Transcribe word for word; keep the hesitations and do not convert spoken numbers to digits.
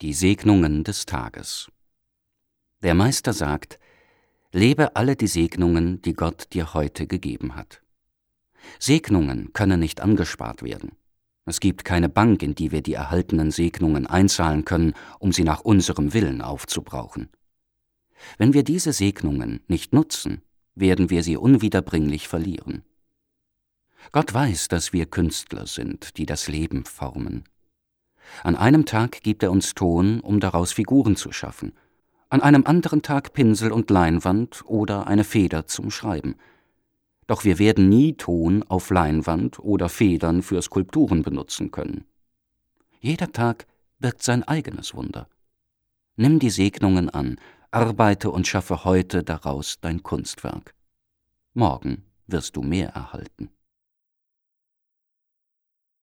Die Segnungen des Tages. Der Meister sagt: Lebe alle die Segnungen, die Gott dir heute gegeben hat. Segnungen können nicht angespart werden. Es gibt keine Bank, in die wir die erhaltenen Segnungen einzahlen können, um sie nach unserem Willen aufzubrauchen. Wenn wir diese Segnungen nicht nutzen, werden wir sie unwiederbringlich verlieren. Gott weiß, dass wir Künstler sind, die das Leben formen. An einem Tag gibt er uns Ton, um daraus Figuren zu schaffen, an einem anderen Tag Pinsel und Leinwand oder eine Feder zum Schreiben. Doch wir werden nie Ton auf Leinwand oder Federn für Skulpturen benutzen können. Jeder Tag birgt sein eigenes Wunder. Nimm die Segnungen an, arbeite und schaffe heute daraus dein Kunstwerk. Morgen wirst du mehr erhalten.